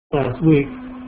last week,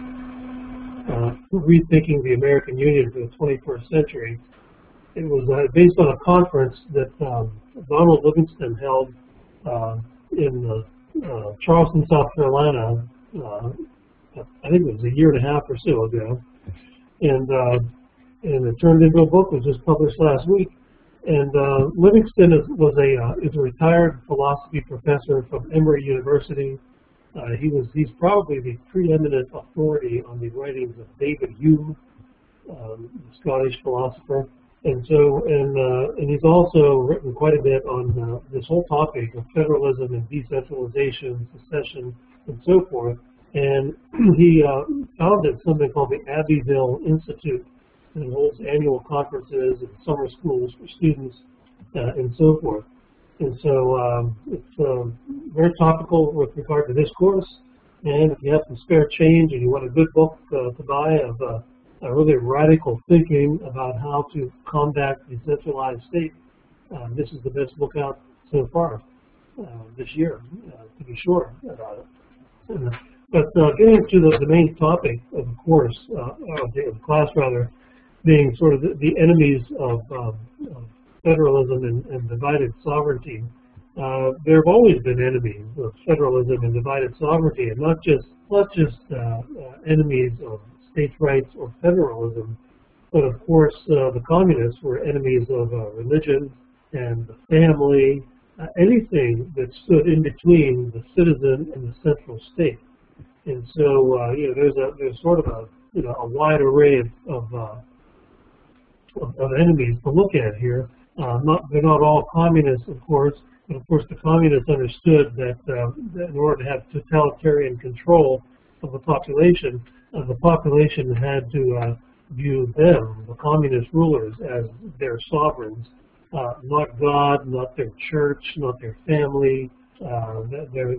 Rethinking the American Union for the 21st Century. It was based on a conference that Donald Livingston held in Charleston, South Carolina, I think it was a year and a half or so ago. And it turned into a book that was just published last week. And Livingston is a retired philosophy professor from Emory University. He's probably the preeminent authority on the writings of David Hume, the Scottish philosopher, and he's also written quite a bit on this whole topic of federalism and decentralization, secession, and so forth. And he founded something called the Abbeville Institute, and it holds annual conferences and summer schools for students and so forth. And so it's very topical with regard to this course. And if you have some spare change and you want a good book to buy of a really radical thinking about how to combat the centralized state, this is the best book out so far this year, to be sure about it. But getting to the main topic of the course, of the class rather, being sort of the enemies of federalism and divided sovereignty. There have always been enemies of federalism and divided sovereignty, and not just enemies of states' rights or federalism, but of course the communists were enemies of religion and the family, anything that stood in between the citizen and the central state. And so there's sort of a wide array of enemies to look at here. They're not all communists, of course, but of course the communists understood that in order to have totalitarian control of the population had to view them, the communist rulers, as their sovereigns, not God, not their church, not their family. Their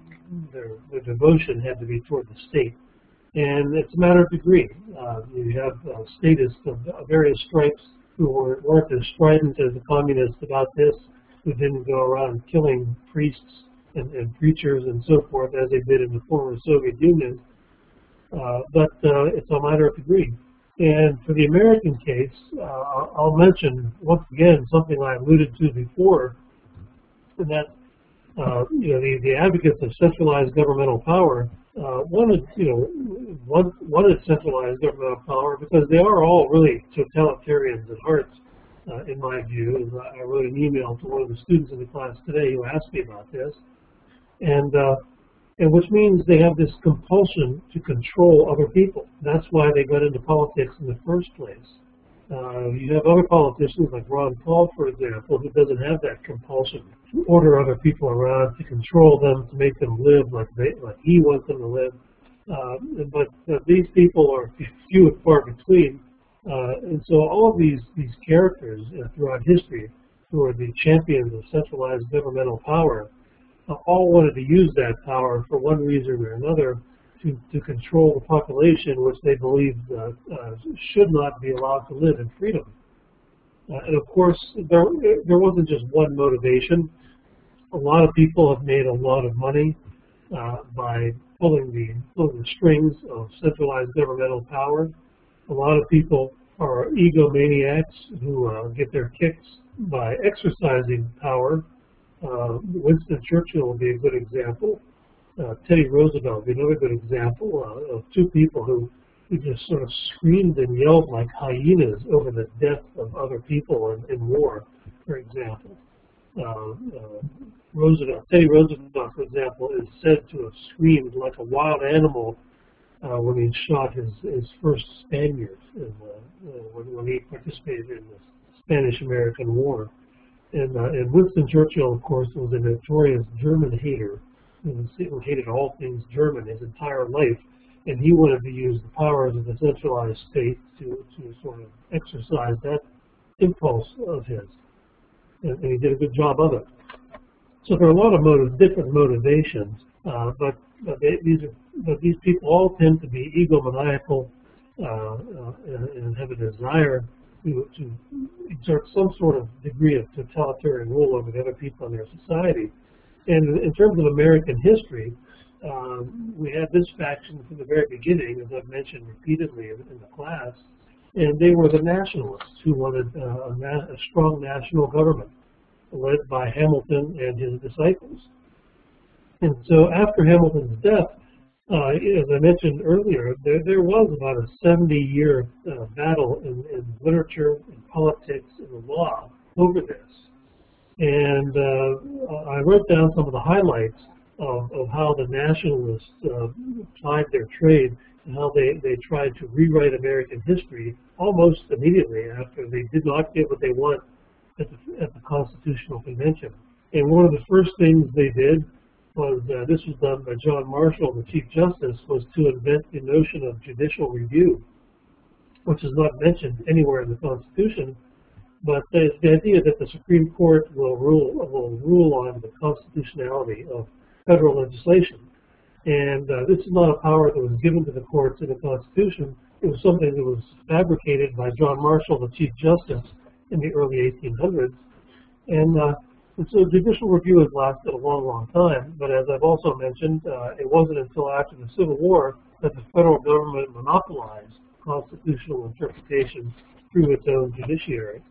devotion had to be toward the state. And it's a matter of degree. You have statists of various stripes who weren't as strident as the communists about this, who didn't go around killing priests and preachers and so forth as they did in the former Soviet Union. But it's a matter of degree. And for the American case, I'll mention once again something I alluded to before, and that the advocates of centralized governmental power wanted centralized governmental power because they are all really totalitarians at heart, in my view. I wrote an email to one of the students in the class today who asked me about this, and which means they have this compulsion to control other people. That's why they got into politics in the first place. You have other politicians like Ron Paul, for example, who doesn't have that compulsion to order other people around, to control them, to make them live like he wants them to live. But these people are few and far between. And so all of these characters throughout history who are the champions of centralized governmental power all wanted to use that power for one reason or another to control the population, which they believed should not be allowed to live in freedom. And of course, there wasn't just one motivation. A lot of people have made a lot of money by pulling the strings of centralized governmental power. A lot of people are egomaniacs who get their kicks by exercising power. Winston Churchill would be a good example. Teddy Roosevelt would be another good example of two people who just sort of screamed and yelled like hyenas over the death of other people in war, for example. Teddy Roosevelt, for example, is said to have screamed like a wild animal when he shot his first Spaniard when he participated in the Spanish-American War. And Winston Churchill, of course, was a notorious German hater. He hated all things German his entire life, and he wanted to use the powers of the centralized state to sort of exercise that impulse of his, and he did a good job of it. So there are a lot of different motivations, but these people all tend to be egomaniacal and have a desire to exert some sort of degree of totalitarian rule over the other people in their society. And in terms of American history, we had this faction from the very beginning, as I've mentioned repeatedly in the class, and they were the nationalists who wanted a strong national government led by Hamilton and his disciples. And so after Hamilton's death, as I mentioned earlier, there was about a 70-year battle in literature, in politics, in the law over this. And I wrote down some of the highlights of how the nationalists plied their trade and how they tried to rewrite American history almost immediately after they did not get what they want at the Constitutional Convention. And one of the first things they did was, this was done by John Marshall, the Chief Justice, was to invent the notion of judicial review, which is not mentioned anywhere in the Constitution, but it's the idea that the Supreme Court will rule on the constitutionality of federal legislation. And this is not a power that was given to the courts in the Constitution. It was something that was fabricated by John Marshall, the Chief Justice, in the early 1800s. And so judicial review has lasted a long, long time. But as I've also mentioned, it wasn't until after the Civil War that the federal government monopolized constitutional interpretation through its own judiciary.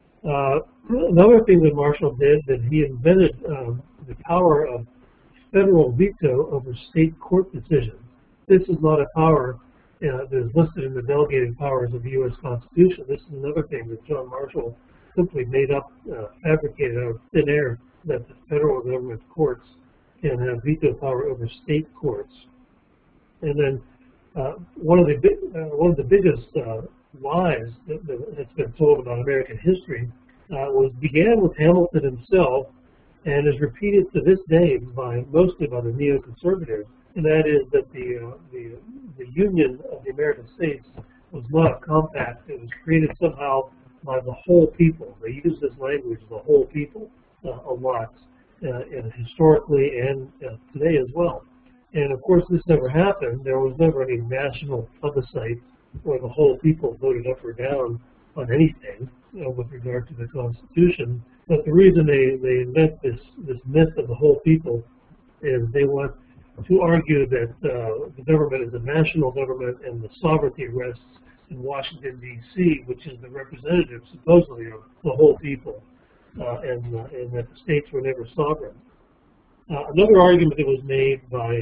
Another thing that Marshall did, that he invented the power of federal veto over state court decisions. This is not a power that is listed in the delegated powers of the U.S. Constitution. This is another thing that John Marshall simply made up, fabricated out of thin air, that the federal government courts can have veto power over state courts. And then one of the biggest lies that's been told about American history began with Hamilton himself, and is repeated to this day mostly by the neoconservatives, and that is that the Union of the American States was not a compact. It was created somehow by the whole people. They use this language, the whole people, a lot, and historically and today as well. And of course, this never happened. There was never any national plebiscite where the whole people voted up or down on anything with regard to the Constitution. But the reason they invent this myth of the whole people is they want to argue that the government is a national government and the sovereignty rests in Washington, D.C., which is the representative, supposedly, of the whole people, and that the states were never sovereign. Another argument that was made by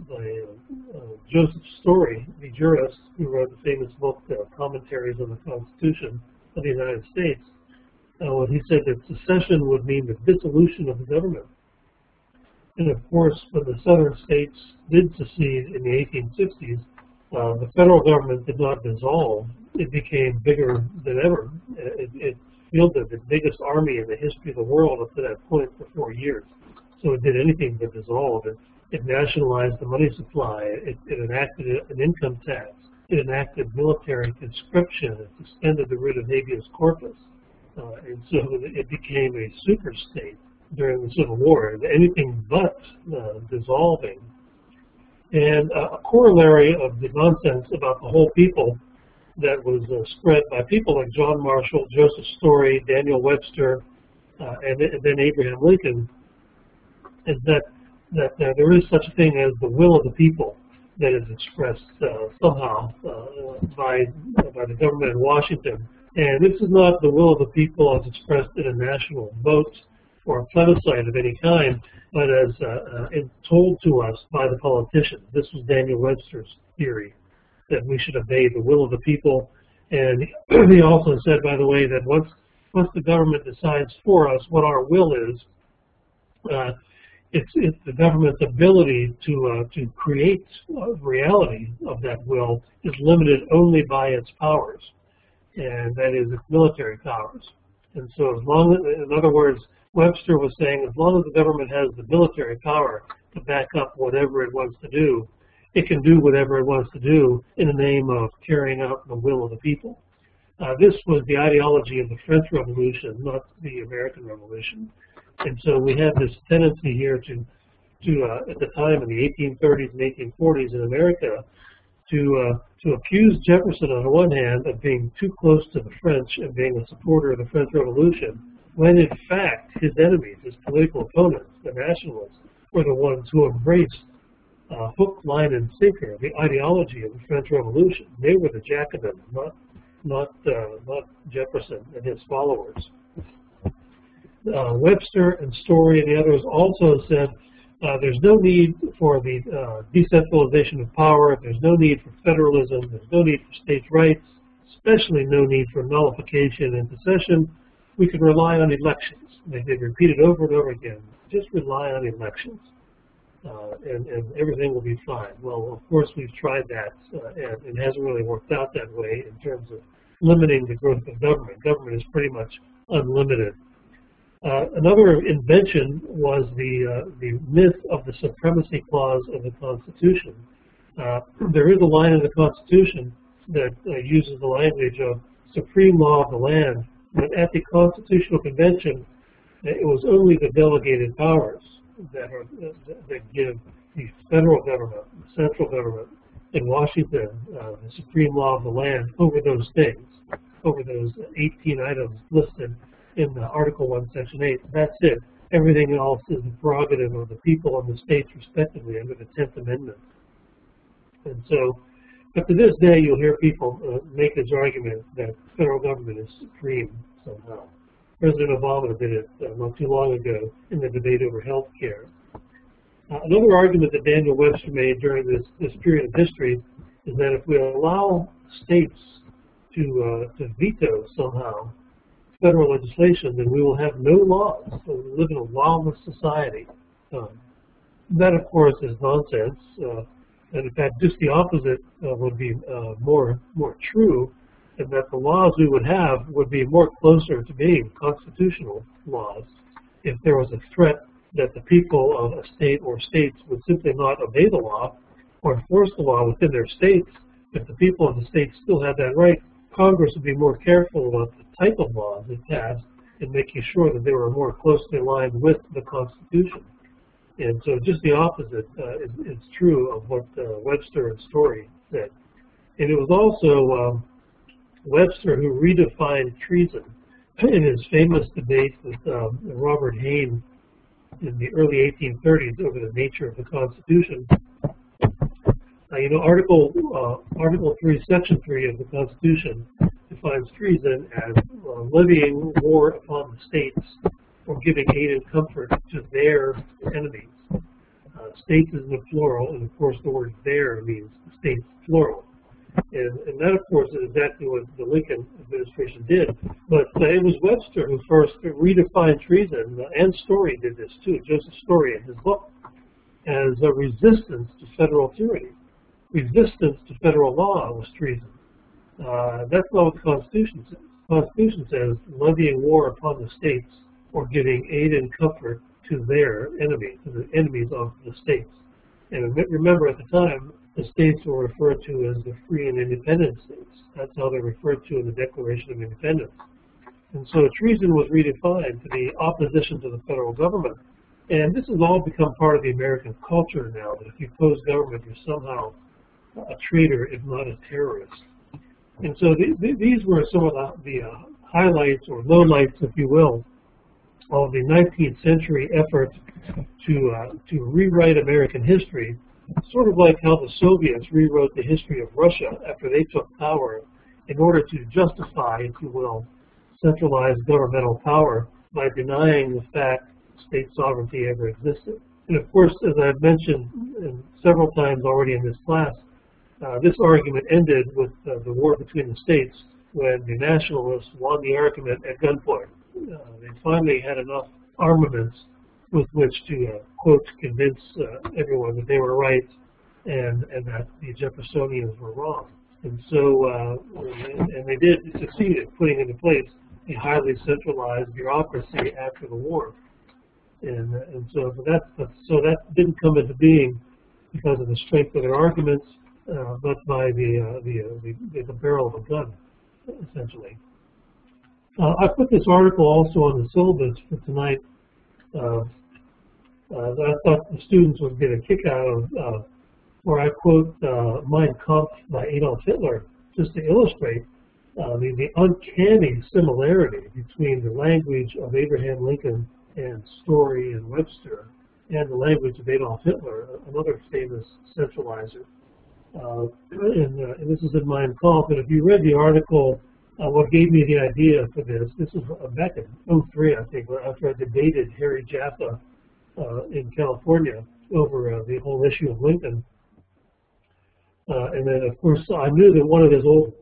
Joseph Story, the jurist who wrote the famous book, Commentaries on the Constitution of the United States, when he said that secession would mean the dissolution of the government. And of course, when the southern states did secede in the 1860s, the federal government did not dissolve. It became bigger than ever. It fielded the biggest army in the history of the world up to that point for 4 years. So it did anything but dissolve. It nationalized the money supply. It enacted an income tax. It enacted military conscription. It suspended the writ of habeas corpus. And so it became a super state during the Civil War, anything but dissolving. And a corollary of the nonsense about the whole people that was spread by people like John Marshall, Joseph Story, Daniel Webster, and then Abraham Lincoln, is that there is such a thing as the will of the people that is expressed somehow by the government in Washington. And this is not the will of the people as expressed in a national vote or a plebiscite of any kind, but as told to us by the politicians. This was Daniel Webster's theory, that we should obey the will of the people. And he also said, by the way, that once the government decides for us what our will is, it's the government's ability to create reality of that will is limited only by its powers, and that is its military powers. And so as long as, in other words, Webster was saying, as long as the government has the military power to back up whatever it wants to do, it can do whatever it wants to do in the name of carrying out the will of the people. This was the ideology of the French Revolution, not the American Revolution. And so we have this tendency here to at the time in the 1830s and 1840s in America, to accuse Jefferson on the one hand of being too close to the French and being a supporter of the French Revolution, when in fact his enemies, his political opponents, the nationalists, were the ones who embraced hook, line, and sinker, the ideology of the French Revolution. They were the Jacobins, not Jefferson and his followers. Webster and Story and the others also said there's no need for the decentralization of power, there's no need for federalism, there's no need for states' rights, especially no need for nullification and secession. We can rely on elections. They repeat it over and over again. Just rely on elections, and everything will be fine. Well, of course, we've tried that, and it hasn't really worked out that way in terms of limiting the growth of government. Government is pretty much unlimited. Another invention was the myth of the supremacy clause of the Constitution. There is a line in the Constitution that uses the language of supreme law of the land, but at the Constitutional Convention, it was only the delegated powers that give the federal government, the central government in Washington, the supreme law of the land over those things, over those 18 items listed in Article 1, Section 8. That's it. Everything else is the prerogative of the people and the states, respectively, under the 10th Amendment. And so, but to this day, you'll hear people make this argument that the federal government is supreme somehow. President Obama did it not too long ago in the debate over health care. Another argument that Daniel Webster made during this period of history is that if we allow states to veto somehow federal legislation, then we will have no laws. So we live in a lawless society. That, of course, is nonsense. And in fact, just the opposite would be more true, and that the laws we would have would be more closer to being constitutional laws if there was a threat that the people of a state or states would simply not obey the law or enforce the law within their states. If the people of the states still had that right, Congress would be more careful about the type of laws it passed and making sure that they were more closely aligned with the Constitution. And so just the opposite is true of what Webster and Story said. And it was also Webster who redefined treason in his famous debate with Robert Hayne in the early 1830s over the nature of the Constitution. You know, Article 3, Section 3 of the Constitution defines treason as levying war upon the states or giving aid and comfort to their enemies. States is in the plural, and of course the word "their" means states plural. And that, of course, is exactly what the Lincoln administration did. But it was Webster who first redefined treason, and Story did this too, Joseph Story in his book, as a resistance to federal tyranny. Resistance to federal law was treason. That's not what the Constitution says. The Constitution says levying war upon the states or giving aid and comfort to their enemies, to the enemies of the states. And remember, at the time, the states were referred to as the free and independent states. That's how they're referred to in the Declaration of Independence. And so treason was redefined to be opposition to the federal government. And this has all become part of the American culture now, that if you oppose government, you're somehow a traitor, if not a terrorist. And so these were some of the highlights or lowlights, if you will, of the 19th century effort to rewrite American history, sort of like how the Soviets rewrote the history of Russia after they took power in order to justify, if you will, centralized governmental power by denying the fact state sovereignty ever existed. And of course, as I've mentioned several times already in this class, this argument ended with the war between the states when the nationalists won the argument at gunpoint. They finally had enough armaments with which to, quote, convince everyone that they were right and that the Jeffersonians were wrong. And so, and they did succeed in putting into place a highly centralized bureaucracy after the war. And so that didn't come into being because of the strength of their arguments, but by the barrel of a gun, essentially. I put this article also on the syllabus for tonight. I thought the students would get a kick out of, where I quote Mein Kampf by Adolf Hitler, just to illustrate the uncanny similarity between the language of Abraham Lincoln and Story and Webster and the language of Adolf Hitler, another famous centralizer. And this is in Mein Kampf. And if you read the article, what gave me the idea for this is back in '03, I think, after I debated Harry Jaffa in California over the whole issue of Lincoln. And then, of course, I knew that one of his old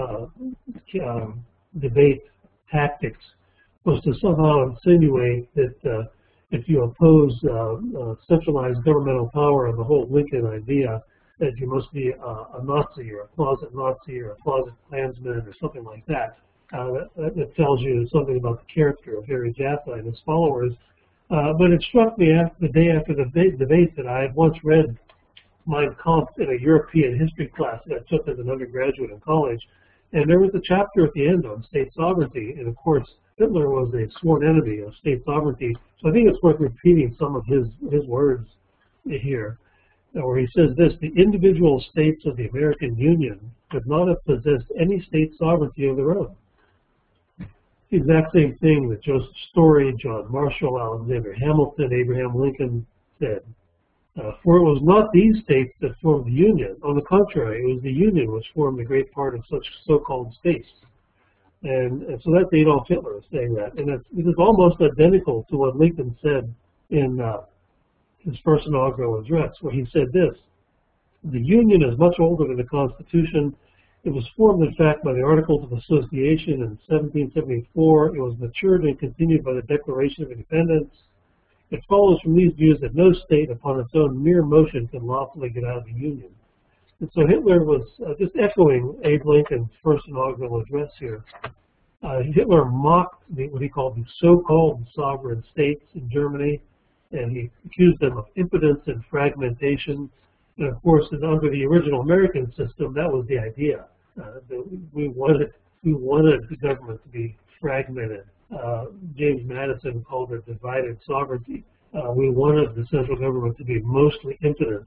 debate tactics was to somehow insinuate that if you oppose centralized governmental power and the whole Lincoln idea, that you must be a Nazi or a closet Klansman or something like that. That tells you something about the character of Harry Jaffa and his followers. But it struck me the day after the debate that I had once read Mein Kampf in a European history class that I took as an undergraduate in college. And there was a chapter at the end on state sovereignty. And of course, Hitler was a sworn enemy of state sovereignty. So I think it's worth repeating some of his words here, where he says this: the individual states of the American Union could not have possessed any state sovereignty of their own. The exact same thing that Joseph Story, John Marshall, Alexander Hamilton, Abraham Lincoln said. For it was not these states that formed the Union. On the contrary, it was the Union which formed a great part of such so-called states. And so that's Adolf Hitler saying that. And it is almost identical to what Lincoln said in his first inaugural address, where he said this: the Union is much older than the Constitution. It was formed, in fact, by the Articles of Association in 1774. It was matured and continued by the Declaration of Independence. It follows from these views that no state, upon its own mere motion, can lawfully get out of the Union. And so Hitler was just echoing Abe Lincoln's first inaugural address here. Hitler mocked what he called the so-called sovereign states in Germany, and he accused them of impotence and fragmentation. And of course, under the original American system, that was the idea. We wanted the government to be fragmented. James Madison called it divided sovereignty. We wanted the central government to be mostly impotent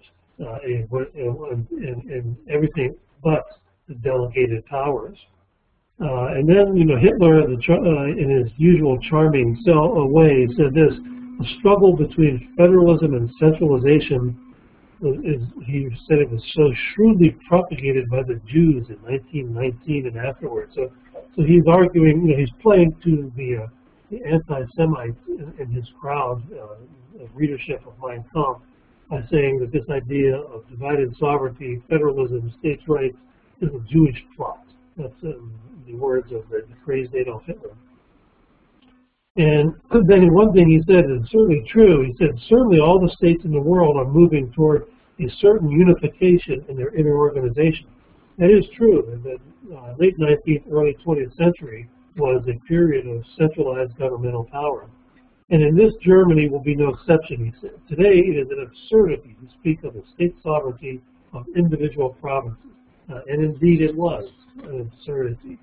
in everything but the delegated powers. And then, Hitler, in his usual charming way, said this: the struggle between federalism and centralization he said it was so shrewdly propagated by the Jews in 1919 and afterwards. So he's arguing, he's playing to the anti-Semites in his crowd, readership of Mein Kampf, by saying that this idea of divided sovereignty, federalism, states' rights is a Jewish plot. That's the words of the crazed Adolf Hitler. And then one thing he said is certainly true. He said, certainly all the states in the world are moving toward a certain unification in their inner organization. That is true. The late 19th, early 20th century was a period of centralized governmental power. And in this, Germany will be no exception, he said. Today, it is an absurdity to speak of the state sovereignty of individual provinces. And indeed, it was an absurdity.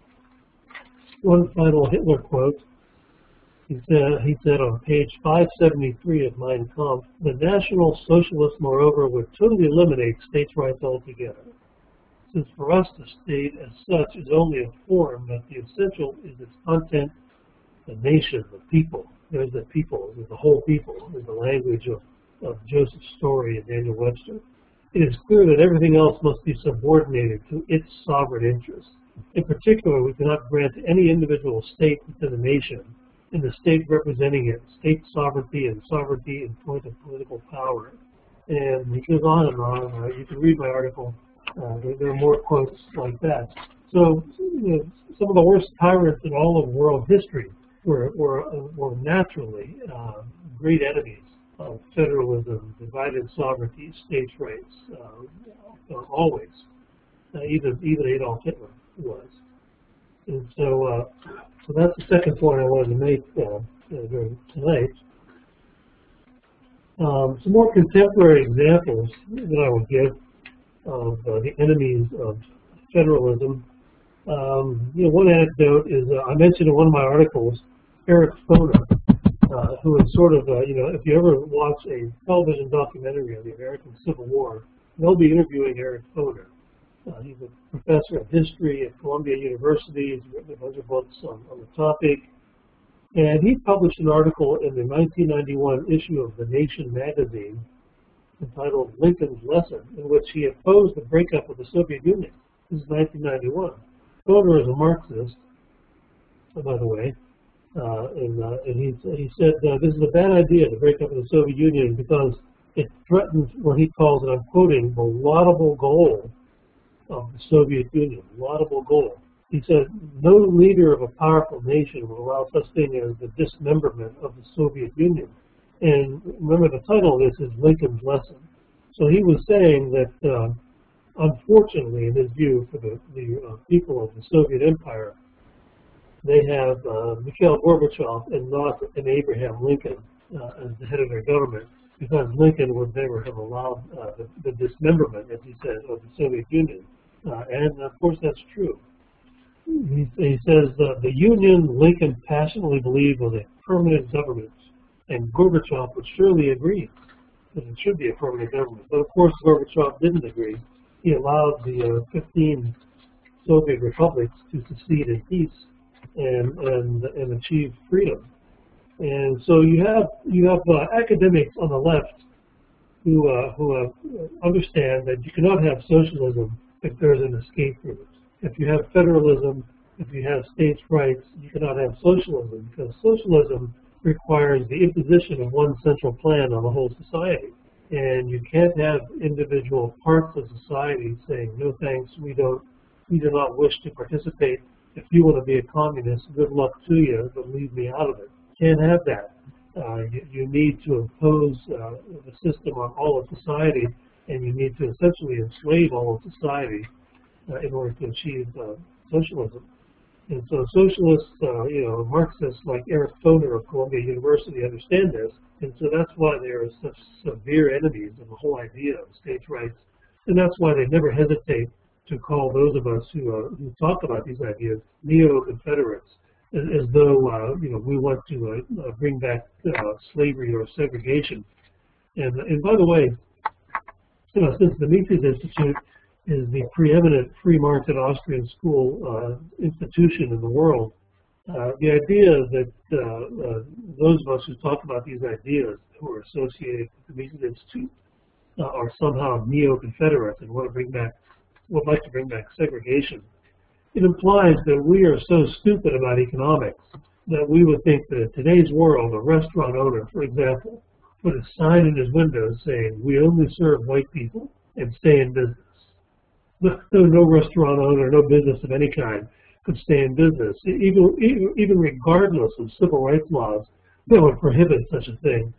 One final Hitler quote. He said on page 573 of Mein Kampf, the National Socialists, moreover, would totally eliminate states' rights altogether. Since for us the state as such is only a form, that the essential is its content, the nation, the people. There's the people, there's the whole people, there's the language of Joseph Story and Daniel Webster. It is clear that everything else must be subordinated to its sovereign interests. In particular, we cannot grant to any individual state within the nation, in the state representing it, state sovereignty and sovereignty in point of political power. And he goes on and on. You can read my article. There are more quotes like that. So, some of the worst tyrants in all of world history were naturally great enemies of federalism, divided sovereignty, states' rights, always. Even Adolf Hitler was. And so that's the second point I wanted to make during tonight. Some more contemporary examples that I would give of the enemies of federalism. One anecdote is I mentioned in one of my articles Erich Foner, who is sort of, if you ever watch a television documentary on the American Civil War, they'll be interviewing Erich Foner. He's a professor of history at Columbia University. He's written a bunch of books on the topic. And he published an article in the 1991 issue of The Nation magazine entitled Lincoln's Lesson, in which he opposed the breakup of the Soviet Union. This is 1991. Foner is a Marxist, by the way, and he said this is a bad idea to break up the Soviet Union because it threatens what he calls, and I'm quoting, the laudable goal of the Soviet Union, laudable goal. He said, no leader of a powerful nation will allow such thing as the dismemberment of the Soviet Union. And remember, the title of this is Lincoln's Lesson. So he was saying that, unfortunately, in his view, for the people of the Soviet Empire, they have Mikhail Gorbachev and not an Abraham Lincoln as the head of their government, because Lincoln would never have allowed the dismemberment, as he said, of the Soviet Union. And, of course, that's true. He says the Union Lincoln passionately believed was a permanent government, and Gorbachev would surely agree that it should be a permanent government. But of course, Gorbachev didn't agree. He allowed the 15 Soviet republics to succeed in peace and achieve freedom. And so you have academics on the left who understand that you cannot have socialism if there's an escape route. If you have federalism, if you have states' rights, you cannot have socialism, because socialism requires the imposition of one central plan on the whole society. And you can't have individual parts of society saying, no thanks, we do not wish to participate. If you want to be a communist, good luck to you, but leave me out of it. Can't have that. You need to impose the system on all of society, and you need to essentially enslave all of society in order to achieve socialism. And so socialists, Marxists like Erich Foner of Columbia University understand this, and so that's why they are such severe enemies of the whole idea of states' rights, and that's why they never hesitate to call those of us who talk about these ideas neo-Confederates, as though we want to bring back slavery or segregation. And by the way, since the Mises Institute is the preeminent free market Austrian school institution in the world, the idea that those of us who talk about these ideas who are associated with the Mises Institute are somehow neo-Confederates and would like to bring back segregation, it implies that we are so stupid about economics that we would think that in today's world, a restaurant owner, for example, put a sign in his window saying, we only serve white people and stay in business. No restaurant owner, no business of any kind could stay in business, even regardless of civil rights laws that would prohibit such a thing.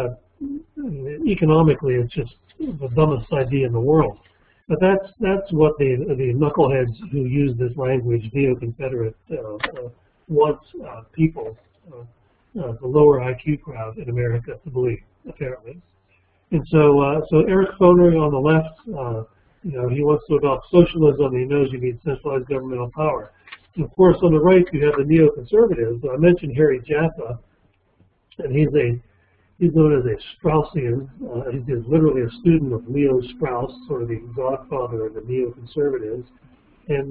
Economically, it's just the dumbest idea in the world. But that's what the knuckleheads who use this language, neo-Confederate, want people, the lower IQ crowd in America, to believe, apparently. And so Erich Foner on the left, he wants to adopt socialism. He knows you need centralized governmental power. And of course, on the right, you have the neo-conservatives. I mentioned Harry Jaffa, and he's known as a Straussian. He's literally a student of Leo Strauss, sort of the godfather of the neo-conservatives. And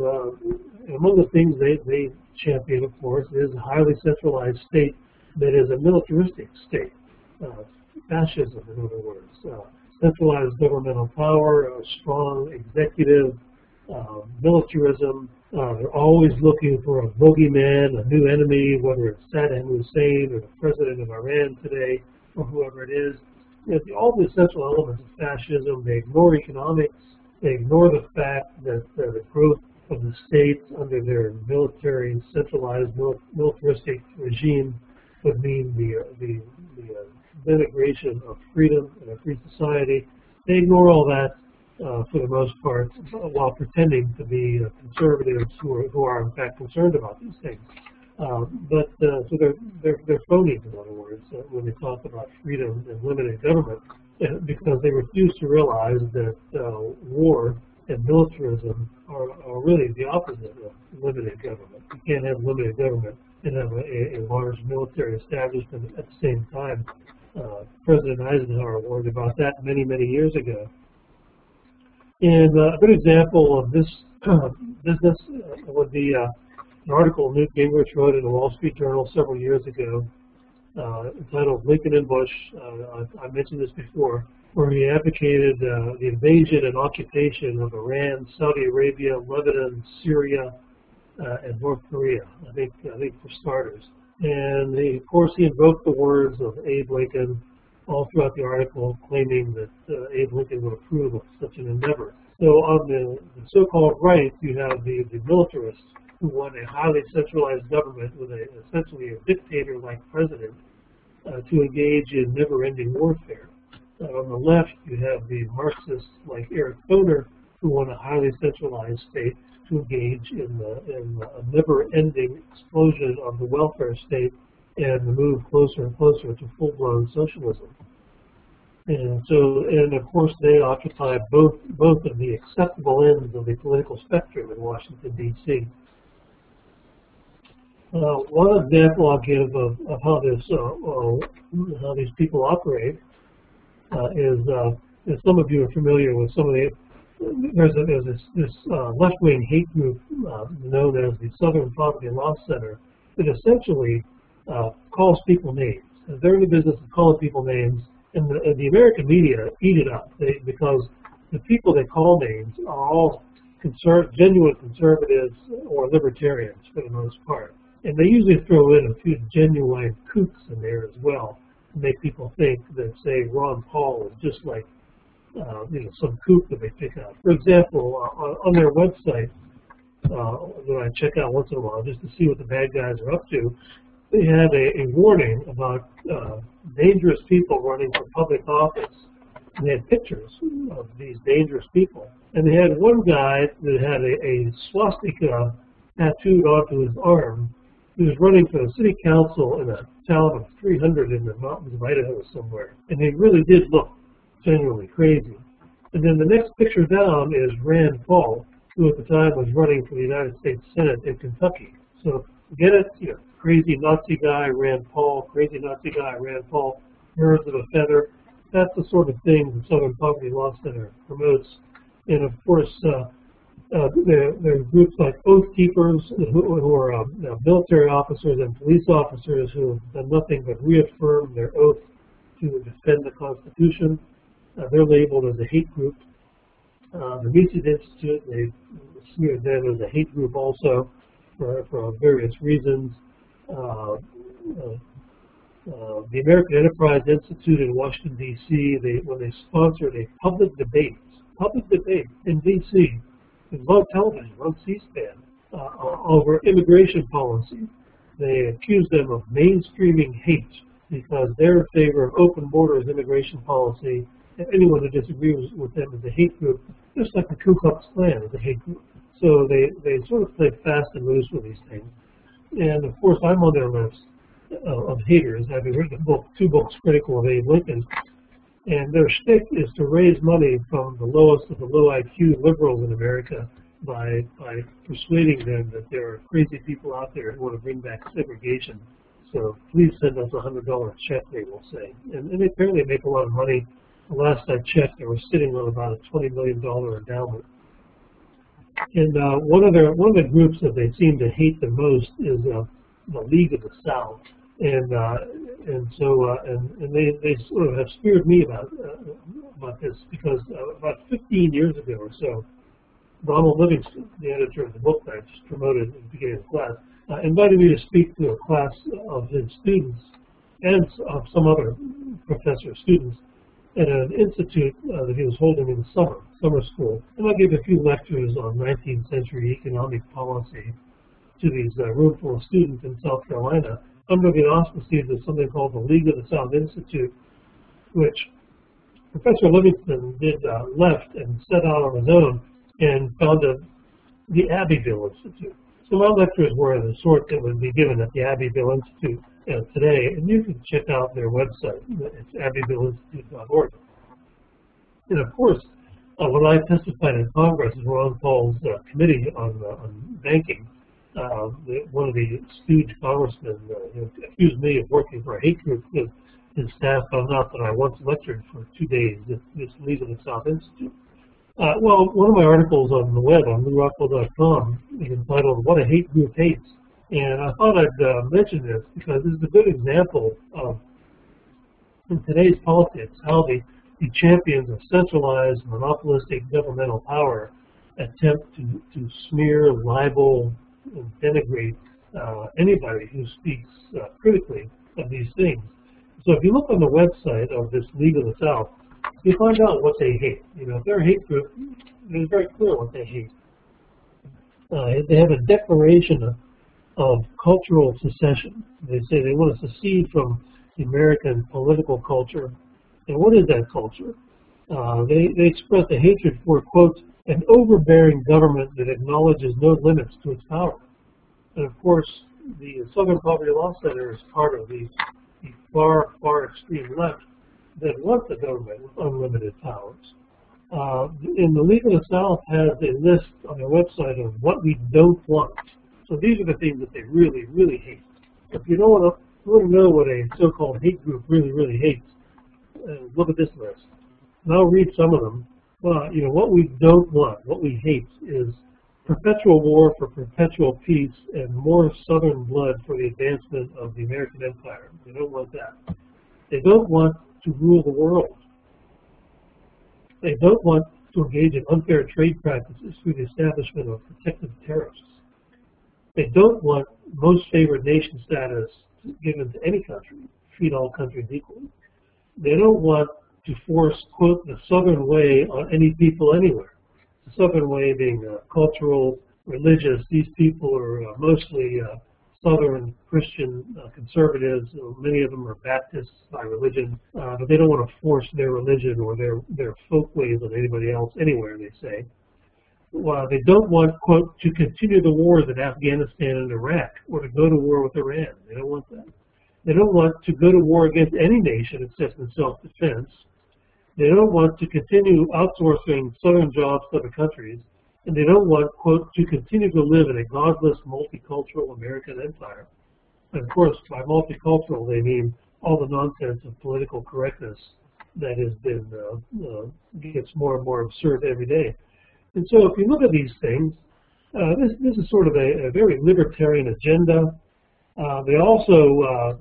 among the things they champion, of course, is a highly centralized state that is a militaristic state, fascism, in other words. Centralized governmental power, a strong executive, militarism. They're always looking for a bogeyman, a new enemy, whether it's Saddam Hussein or the president of Iran today or whoever it is. All the essential elements of fascism. They ignore economics. They ignore the fact that the growth of the states under their military, centralized militaristic regime would mean the denigration of freedom and a free society. They ignore all that for the most part, while pretending to be conservatives who are in fact concerned about these things. So they're phonies, in other words, when they talk about freedom and limited government, because they refuse to realize that war and militarism are really the opposite of limited government. You can't have limited government and have a large military establishment at the same time. President Eisenhower warned about that many, many years ago. And a good example of this business would be an article Newt Gingrich wrote in the Wall Street Journal several years ago entitled Lincoln and Bush. I mentioned this before, where he advocated the invasion and occupation of Iran, Saudi Arabia, Lebanon, Syria, and North Korea. I think for starters. And of course, he invoked the words of Abe Lincoln all throughout the article, claiming that Abe Lincoln would approve of such an endeavor. So on the so-called right, you have the militarists who want a highly centralized government with essentially a dictator-like president to engage in never-ending warfare. On the left, you have the Marxists like Eric Foner who want a highly centralized state to engage in a never-ending explosion of the welfare state and the move closer and closer to full-blown socialism. And so, and of course, they occupy both of the acceptable ends of the political spectrum in Washington, D.C. One example I'll give of how these people operate is some of you are familiar with some of the. There's this left-wing hate group known as the Southern Poverty Law Center that essentially calls people names. They're in the business of calling people names, and the American media eat it up because the people they call names are all genuine conservatives or libertarians for the most part. And they usually throw in a few genuine kooks in there as well to make people think that, say, Ron Paul is just like some kook that they pick out. For example, on their website that I check out once in a while just to see what the bad guys are up to, they have a warning about dangerous people running for public office. And they had pictures of these dangerous people. And they had one guy that had a swastika tattooed onto his arm. He was running for the city council in a town of 300 in the mountains of Idaho somewhere. And he really did look genuinely crazy. And then the next picture down is Rand Paul, who at the time was running for the United States Senate in Kentucky. So get it? Crazy Nazi guy, Rand Paul, crazy Nazi guy, Rand Paul, birds of a feather. That's the sort of thing the Southern Poverty Law Center promotes. And of course, there are groups like Oath Keepers, who are military officers and police officers who have done nothing but reaffirm their oath to defend the Constitution. They're labeled as a hate group. The Mises Institute, they smeared them as a hate group also for various reasons. The American Enterprise Institute in Washington, D.C., when they sponsored a public debate in D.C., on television, on C-SPAN, over immigration policy, they accused them of mainstreaming hate because they're in favor of open borders immigration policy, and anyone who disagrees with them is a hate group, just like the Ku Klux Klan is a hate group. So they sort of play fast and loose with these things. And of course, I'm on their list of haters, having written two books critical of Abe Lincoln. And their shtick is to raise money from the lowest of the low IQ liberals in America by persuading them that there are crazy people out there who want to bring back segregation. So please send us a $100 check, they will say. And they apparently make a lot of money. The last I checked, they were sitting on about a $20 million endowment. And one of the groups that they seem to hate the most is the League of the South. And they sort of have speared me about this because about 15 years ago or so, Ronald Livingston, the editor of the book that I just promoted at the beginning of the class, invited me to speak to a class of his students and of some other professor students at an institute that he was holding in the summer school. And I gave a few lectures on 19th century economic policy to these room full of students in South Carolina under the auspices of something called the League of the South Institute, which Professor Livingston left and set out on his own and founded the Abbeville Institute. So my lectures were the sort that would be given at the Abbeville Institute today, and you can check out their website. It's abbevilleinstitute.org. And of course, when I testified in Congress in Ron Paul's committee on banking, one of the stooge congressmen accused me of working for a hate group because his staff found out that I once lectured for 2 days at this League of the South Institute. Well, one of my articles on the web on LouRockwell.com is entitled "What a Hate Group Hates," and I thought I'd mention this because this is a good example of, in today's politics, how the champions of centralized, monopolistic governmental power attempt to smear, libel, and denigrate anybody who speaks critically of these things. So if you look on the website of this League of the South, you find out what they hate. You know, if they're a hate group, it's very clear what they hate. They have a declaration of cultural secession. They say they want to secede from the American political culture. And what is that culture? They express a hatred for, quote, an overbearing government that acknowledges no limits to its power. And of course, the Southern Poverty Law Center is part of the far, far extreme left that wants a government with unlimited powers. And the League of the South has a list on their website of what we don't want. So these are the things that they really, really hate. If you don't want to know what a so-called hate group really, really hates, look at this list. And I'll read some of them. Well, you know, what we don't want, what we hate, is perpetual war for perpetual peace and more Southern blood for the advancement of the American empire. They don't want that. They don't want to rule the world. They don't want to engage in unfair trade practices through the establishment of protective tariffs. They don't want most favored nation status given to any country, treat all countries equally. They don't want to force, quote, the Southern way on any people anywhere. The Southern way being cultural, religious. These people are mostly Southern Christian conservatives. Many of them are Baptists by religion, but they don't want to force their religion or their folk ways on anybody else anywhere, they say. Well, they don't want, quote, to continue the wars in Afghanistan and Iraq or to go to war with Iran. They don't want that. They don't want to go to war against any nation except in self-defense. They don't want to continue outsourcing Southern jobs to other countries. And they don't want, quote, to continue to live in a godless, multicultural American empire. And of course, by multicultural, they mean all the nonsense of political correctness that has been, gets more and more absurd every day. And so if you look at these things, this is sort of a very libertarian agenda. They also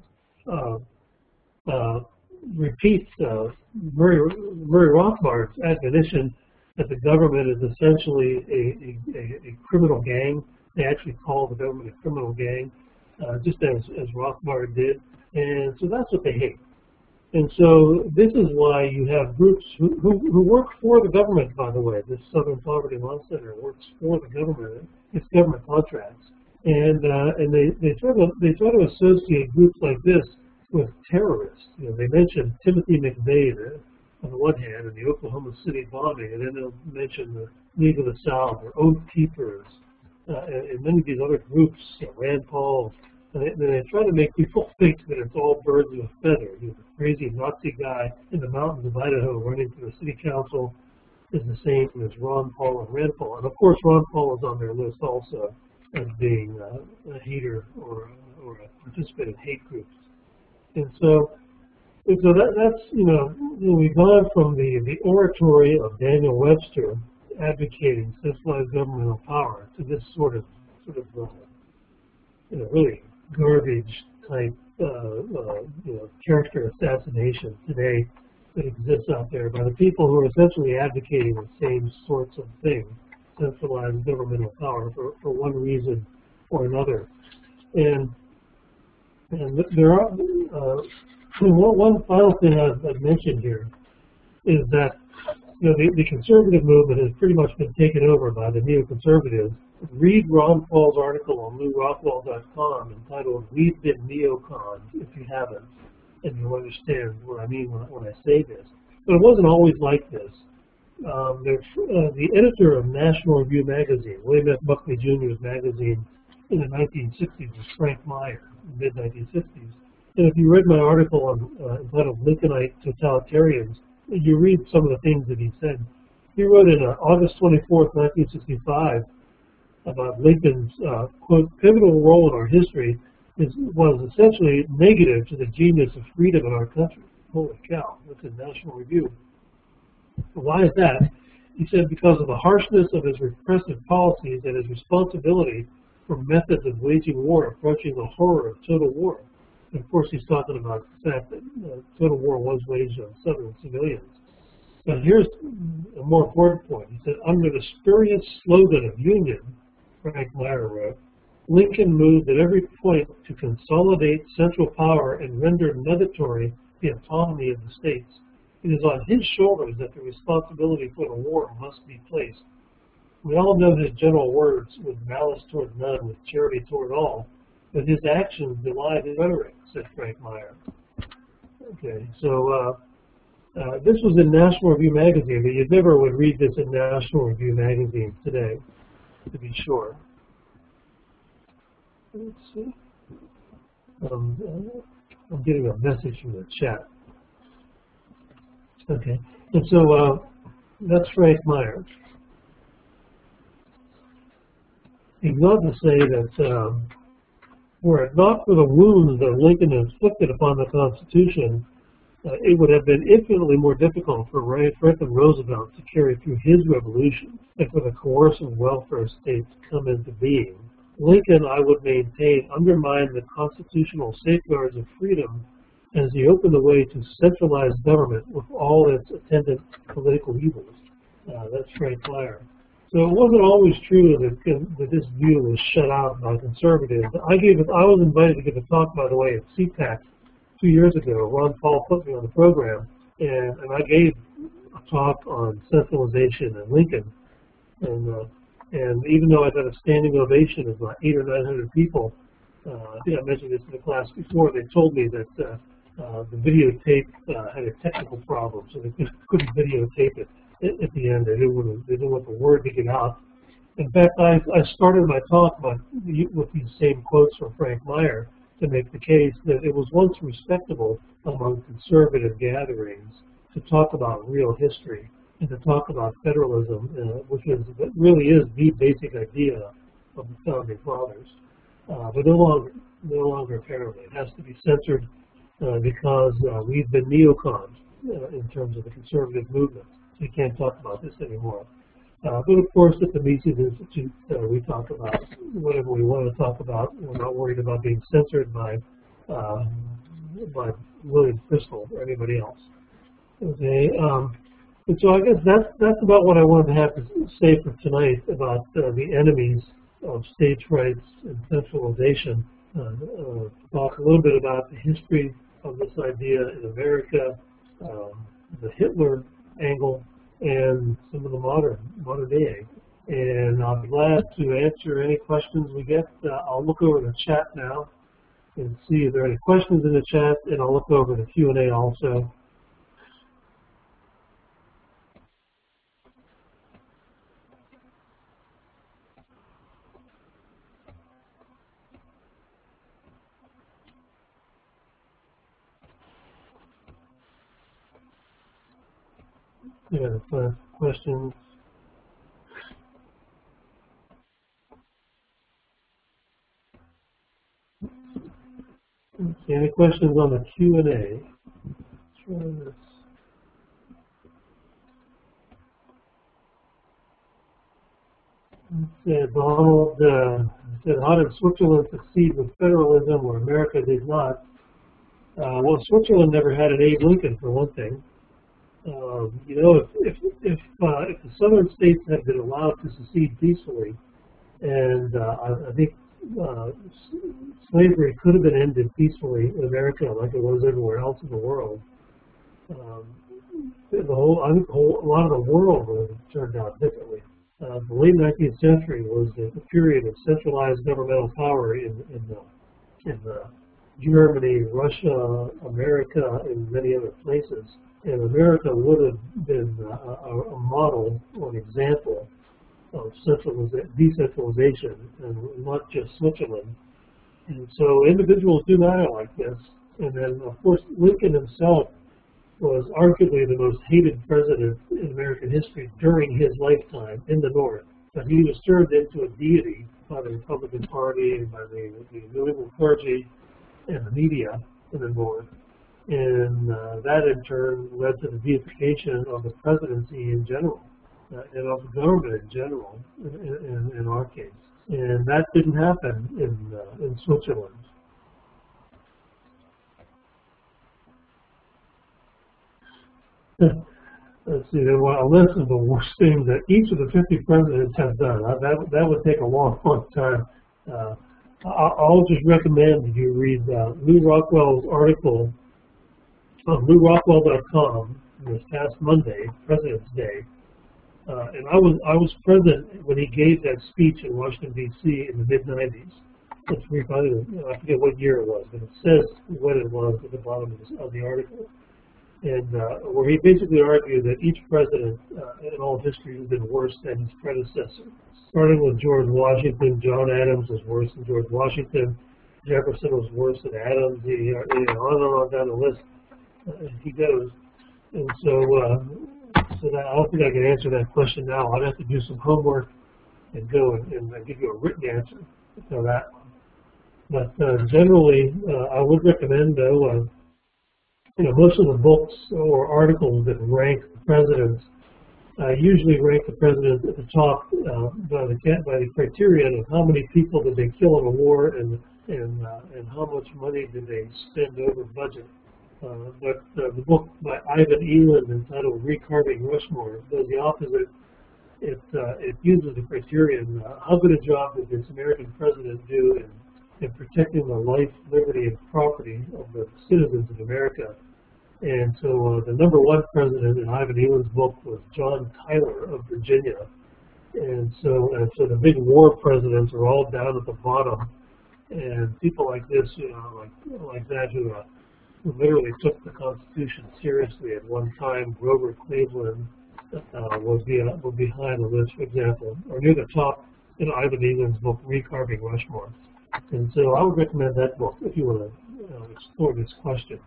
repeat Murray Rothbard's admonition that the government is essentially a criminal gang. They actually call the government a criminal gang, just as Rothbard did. And so that's what they hate. And so this is why you have groups who work for the government, by the way. This Southern Poverty Law Center works for the government. It's government contracts. And they try to associate groups like this with terrorists. You know, they mention Timothy McVeigh on the one hand, and the Oklahoma City bombing, and then they'll mention the League of the South or Oath Keepers, and many of these other groups, Rand Paul. And they try to make people think that it's all birds of a feather. You know, the crazy Nazi guy in the mountains of Idaho running for the city council is the same as Ron Paul and Rand Paul. And of course, Ron Paul is on their list also as being a hater or a participant in hate groups. And so that's, you know, we've gone from the oratory of Daniel Webster advocating centralized governmental power to this sort of you know, really garbage type you know, character assassination today that exists out there by the people who are essentially advocating the same sorts of things, centralized governmental power for one reason or another. And there are one final thing I've mentioned here is that, you know, the conservative movement has pretty much been taken over by the neoconservatives. Read Ron Paul's article on LouRockwell.com entitled "We've Been Neocons," if you haven't, and you'll understand what I mean when I say this. But it wasn't always like this. The editor of National Review magazine, William F. Buckley Jr.'s magazine in the 1960s, was Frank Meyer, mid-1960s. And if you read my article on entitled "Lincolnite Totalitarians," you read some of the things that he said. He wrote in August 24th, 1965, about Lincoln's, quote, pivotal role in our history was essentially negative to the genius of freedom in our country. Holy cow, that's in National Review. Why is that? He said because of the harshness of his repressive policies and his responsibility for methods of waging war approaching the horror of total war. And of course, he's talking about the fact that total war was waged on Southern civilians. But here's a more important point. He said, under the spurious slogan of union, Frank Meyer wrote, Lincoln moved at every point to consolidate central power and render nugatory the autonomy of the states. It is on his shoulders that the responsibility for the war must be placed. We all know his general words, with malice toward none, with charity toward all, but his actions belie his rhetoric, said Frank Meyer. Okay, so this was in National Review magazine, but you never would read this in National Review magazine today, to be sure. Let's see. I'm getting a message from the chat. Okay, and so that's Frank Meyer. He goes on to say that were it not for the wounds that Lincoln inflicted upon the Constitution, it would have been infinitely more difficult for Franklin Roosevelt to carry through his revolution and for the coercive welfare state to come into being. Lincoln, I would maintain, undermined the constitutional safeguards of freedom as he opened the way to centralized government with all its attendant political evils. That's Frank Meyer. So it wasn't always true that this view was shut out by conservatives. I was invited to give a talk, by the way, at CPAC 2 years ago. Ron Paul put me on the program, and I gave a talk on centralization and Lincoln. And even though I got a standing ovation of about 800 or 900 people, I think I mentioned this in the class before, they told me that the videotape had a technical problem, so they couldn't videotape it at the end. They didn't want the word to get out. In fact, I started my talk with these same quotes from Frank Meyer to make the case that it was once respectable among conservative gatherings to talk about real history and to talk about federalism, which really is the basic idea of the Founding Fathers. But no longer apparently. It has to be censored because we've been neocons in terms of the conservative movement. So we can't talk about this anymore. But of course, at the Mises Institute, we talk about whatever we want to talk about. We're not worried about being censored by William Kristol or anybody else. Okay, and so I guess that's about what I wanted to have to say for tonight about the enemies of states' rights and centralization. Talk a little bit about the history of this idea in America, the Hitler angle, and some of the modern day angle. And I'll be glad to answer any questions we get. I'll look over the chat now and see if there are any questions in the chat, and I'll look over the Q&A also. Yeah, questions. Okay, any questions on the Q&A? Try this. Donald said, how did Switzerland succeed with federalism where America did not? Well, Switzerland never had an Abe Lincoln, for one thing. You know, if the southern states had been allowed to secede peacefully, and I think slavery could have been ended peacefully in America like it was everywhere else in the world, I think a lot of the world would have turned out differently. The late 19th century was the period of centralized governmental power in Germany, Russia, America, and many other places. And America would have been a model or an example of decentralization, and not just Switzerland. And so individuals do matter like this. And then, of course, Lincoln himself was arguably the most hated president in American history during his lifetime in the North. But he was turned into a deity by the Republican Party and by the New England clergy and the media in the North. And that in turn led to the deification of the presidency in general. and of the government in general, in our case. And that didn't happen in Switzerland. Let's see, there were a list of the worst things that each of the 50 presidents have done. That would take a long, long time. I'll just recommend that you read Lew Rockwell's article on LewRockwell.com this past Monday, President's Day. And I was present when he gave that speech in Washington, D.C. in the mid-90s. I forget what year it was, but it says when it was at the bottom of the article. And where he basically argued that each president in all history has been worse than his predecessor. Starting with George Washington, John Adams was worse than George Washington, Jefferson was worse than Adams, on and on down the list he goes. And so, I don't think I can answer that question now. I'd have to do some homework and go and give you a written answer for that one. But generally, I would recommend, though, most of the books or articles that rank the presidents usually rank the presidents at the top by the criterion of how many people did they kill in a war and how much money did they spend over budget. But the book by Ivan Eland entitled Recarving Rushmore does the opposite. It uses the criterion, how good a job did this American president do in protecting the life, liberty, and property of the citizens of America. And so the number one president in Ivan Eland's book was John Tyler of Virginia. And so the big war presidents are all down at the bottom. And people like this, like that, who literally took the Constitution seriously at one time, Grover Cleveland was behind the list, for example, or near the top in Ivan Eland's book, Recarving Rushmore. And so I would recommend that book if you want to explore this question.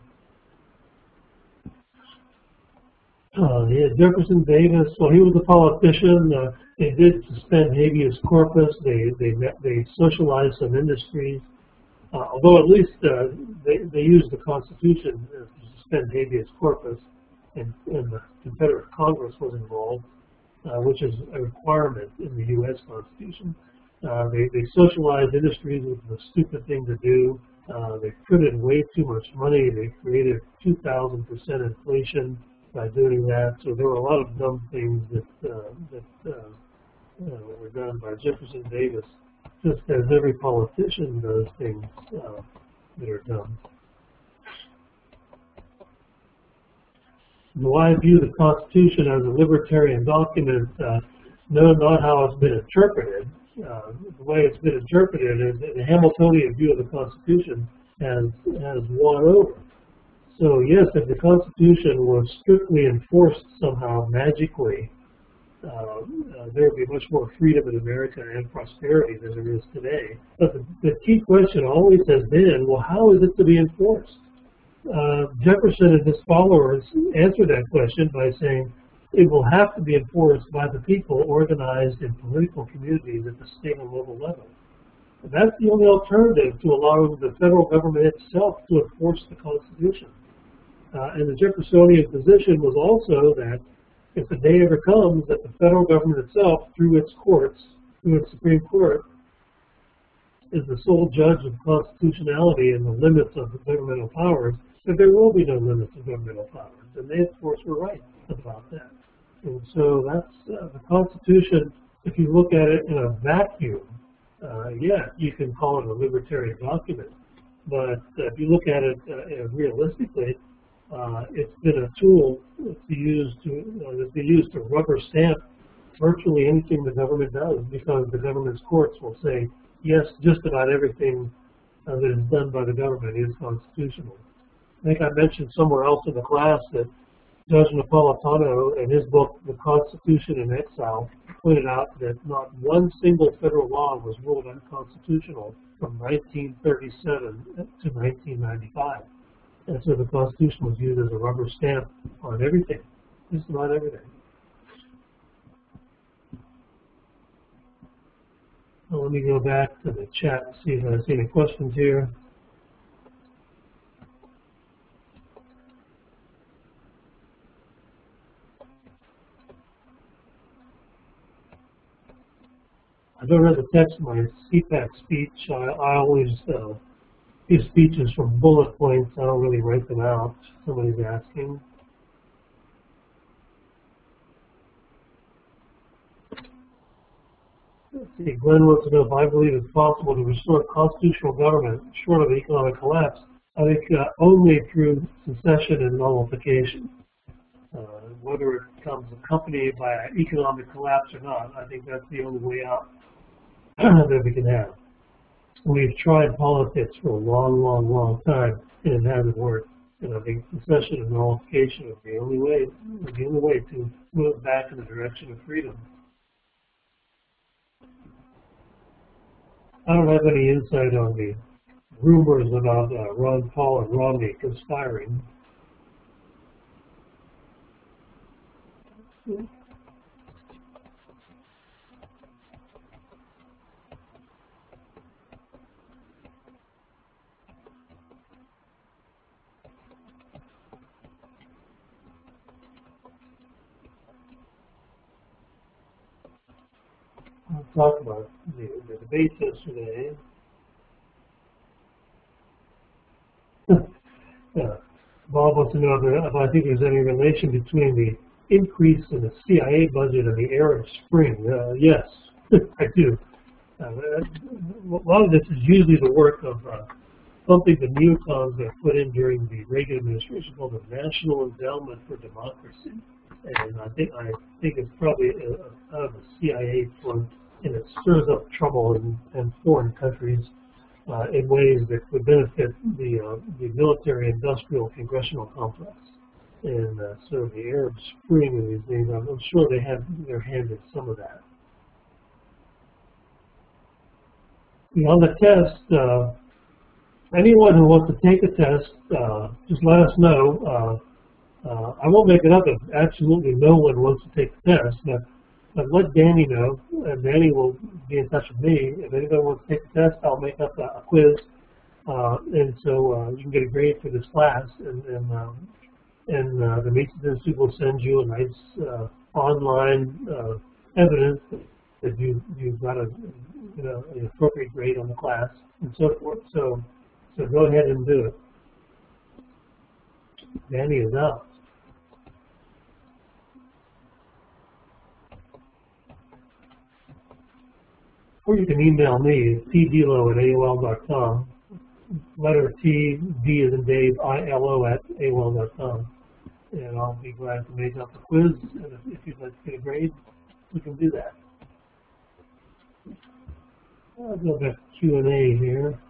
Jefferson Davis, well, he was a politician. They did suspend habeas corpus. They socialized some industries. Although at least they used the Constitution to suspend habeas corpus, and the Confederate Congress was involved, which is a requirement in the U.S. Constitution. They socialized industries, which was a stupid thing to do. They printed way too much money. They created 2,000% inflation by doing that. So there were a lot of dumb things that were done by Jefferson Davis, just as every politician does things that are dumb. Do I view the Constitution as a libertarian document? No, not how it's been interpreted. The way it's been interpreted is the Hamiltonian view of the Constitution has won over. So yes, if the Constitution was strictly enforced somehow magically, there would be much more freedom in America and prosperity than there is today. But the key question always has been, well, how is it to be enforced? Jefferson and his followers answered that question by saying it will have to be enforced by the people organized in political communities at the state and local level. And that's the only alternative to allowing the federal government itself to enforce the Constitution. And the Jeffersonian position was also that if the day ever comes that the federal government itself, through its courts, through its Supreme Court, is the sole judge of constitutionality and the limits of the governmental powers, that there will be no limits of governmental powers. And they, of course, were right about that. And so that's the Constitution. If you look at it in a vacuum, yeah, you can call it a libertarian document. But if you look at it realistically, it's been a tool that's been used to rubber stamp virtually anything the government does, because the government's courts will say, yes, just about everything that is done by the government is constitutional. I think I mentioned somewhere else in the class that Judge Napolitano, in his book, The Constitution in Exile, pointed out that not one single federal law was ruled unconstitutional from 1937 to 1995. And so the Constitution was used as a rubber stamp on everything, just about everything. Well, let me go back to the chat and see if I see any questions here. I don't have the text of my CPAC speech. I always give speeches from bullet points. I don't really write them out. Somebody's asking. Let's see, Glenn wants to know if I believe it's possible to restore constitutional government short of economic collapse. I think only through secession and nullification. Whether it comes accompanied by an economic collapse or not, I think that's the only way out that we can have. We've tried politics for a long, long, long time, and it hasn't worked. And I think secession and nullification is the only way to move back in the direction of freedom. I don't have any insight on the rumors about Ron Paul and Romney conspiring. I'll talk about the debate yesterday. Bob wants to know if I think there's any relation between the increase in the CIA budget and the Arab Spring. Yes, I do. A lot of this is usually the work of something the neocons that put in during the Reagan administration called the National Endowment for Democracy. And I think it's probably out of the CIA fund, and it stirs up trouble in foreign countries in ways that would benefit the military-industrial congressional complex. And so the Arab Spring and these things, I'm sure they had their hand in some of that. On the test, anyone who wants to take a test, just let us know. I won't make it up if absolutely no one wants to take the test, but let Danny know, and Danny will be in touch with me. If anybody wants to take the test, I'll make up a quiz, and so you can get a grade for this class, and the Mises Institute will send you a nice online evidence that you've got an appropriate grade on the class, and so forth. So go ahead and do it. Danny is out. Or you can email me, tdilo@aol.com. Letter T, D as in Dave, ILO at AOL.com. And I'll be glad to make up the quiz. And if you'd like to get a grade, we can do that. I'll go back to Q&A here.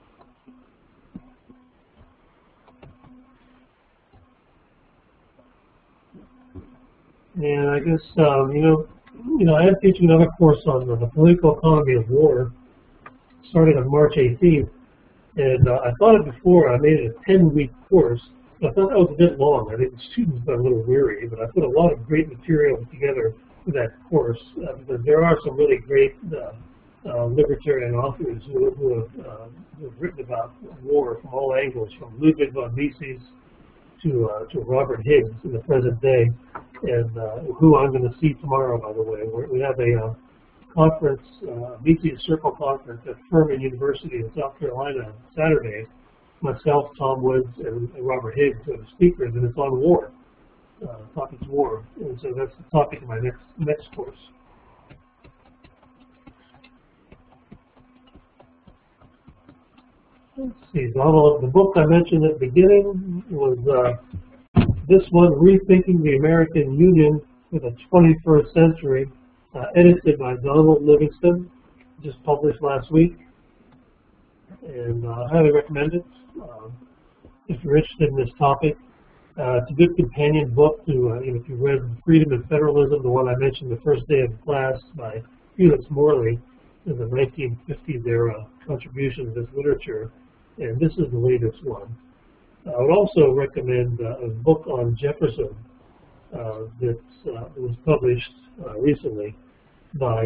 And I guess, I am teaching another course on the political economy of war, started on March 18th. And I thought it before, I made it a 10-week course. I thought that was a bit long. I think the students got a little weary, but I put a lot of great material together for that course because there are some really great libertarian authors who have written about war from all angles, from Ludwig von Mises to Robert Higgs in the present day, and who I'm going to see tomorrow, by the way. We have a conference, Mises Circle Conference at Furman University in South Carolina Saturday. Myself, Tom Woods, and Robert Higgs are the speakers, and it's on war. Topic's war, and so that's the topic of my next course. Let's see, Donald, the book I mentioned at the beginning was this one, Rethinking the American Union for the 21st Century, edited by Donald Livingston, just published last week, and I highly recommend it if you're interested in this topic. It's a good companion book to, if you read Freedom and Federalism, the one I mentioned the first day of class by Felix Morley, in the 1950s era contribution to this literature, and this is the latest one. I would also recommend a book on Jefferson that was published recently by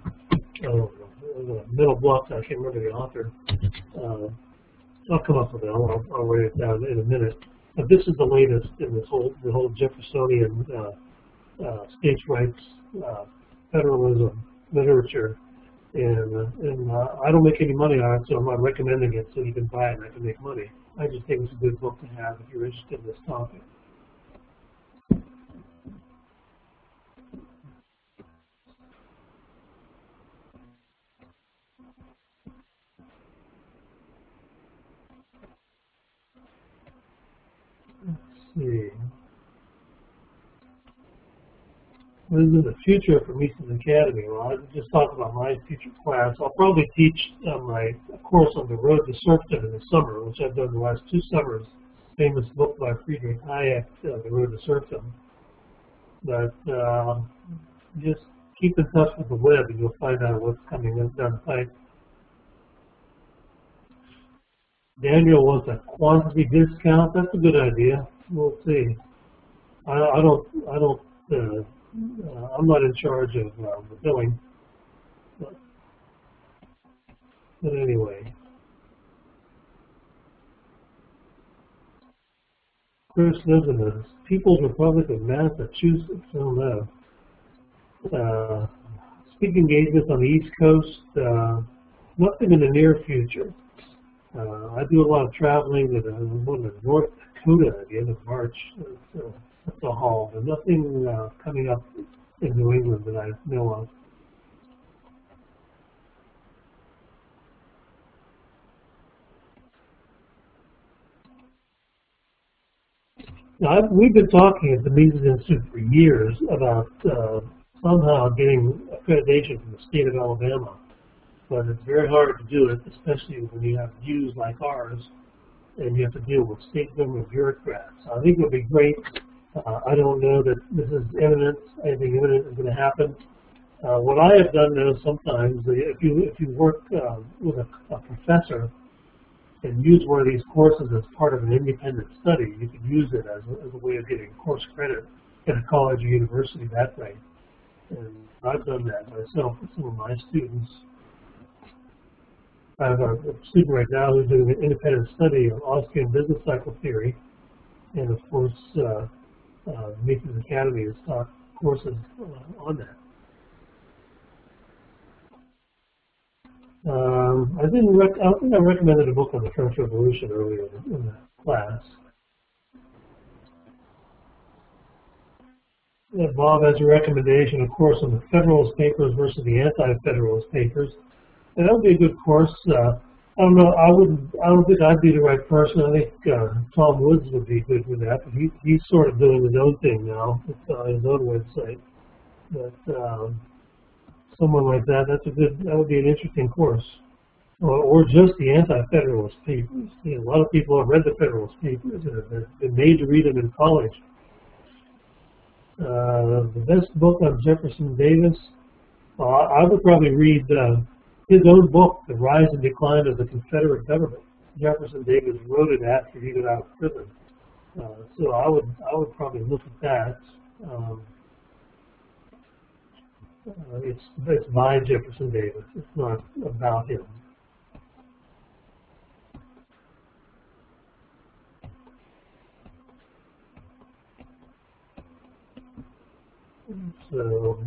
Middle Block. I can't remember the author. I'll come up with it. I'll write it down in a minute. But this is the latest in this whole Jeffersonian states' rights federalism literature. And I don't make any money on it, so I'm not recommending it so you can buy it and I can make money. I just think it's a good book to have if you're interested in this topic. Let's see. What is the future for Mises Academy? Well, I just talked about my future class. I'll probably teach my course on the road to serfdom in the summer, which I've done the last 2 summers. Famous book by Friedrich Hayek, The Road to Serfdom. But just keep in touch with the web and you'll find out what's coming down the pipe. Daniel wants a quantity discount. That's a good idea. We'll see. I'm not in charge of the billing, but anyway. Chris lives in the People's Republic of Massachusetts. I don't know. Speaking engagements on the East Coast, nothing in the near future. I do a lot of traveling to North Dakota at the end of March. That's a haul, but nothing coming up in New England that I know of. Now, we've been talking at the Mises Institute for years about somehow getting accreditation from the state of Alabama, but it's very hard to do it, especially when you have views like ours and you have to deal with state government bureaucrats. I think it would be great. I don't know that this is imminent. I think imminent is going to happen. What I have done though sometimes, if you work with a professor and use one of these courses as part of an independent study, you can use it as a way of getting course credit at a college or university that way. And I've done that myself with some of my students. I have a student right now who's doing an independent study of Austrian business cycle theory, and of course, Mises Academy has taught courses on that. I think I recommended a book on the French Revolution earlier in the class. Yeah, Bob has a recommendation, of course, on the Federalist Papers versus the Anti-Federalist Papers. And that would be a good course. I don't know. I don't think I'd be the right person. I think Tom Woods would be good with that. But he's sort of doing his own thing now with his own website. But someone like that, that would be an interesting course. Or just the Anti-Federalist Papers. You know, a lot of people have read the Federalist Papers and have been made to read them in college. The best book on Jefferson Davis, I would probably read his own book, The Rise and Decline of the Confederate Government. Jefferson Davis wrote it after he got out of prison. So I would probably look at that. It's by Jefferson Davis. It's not about him. So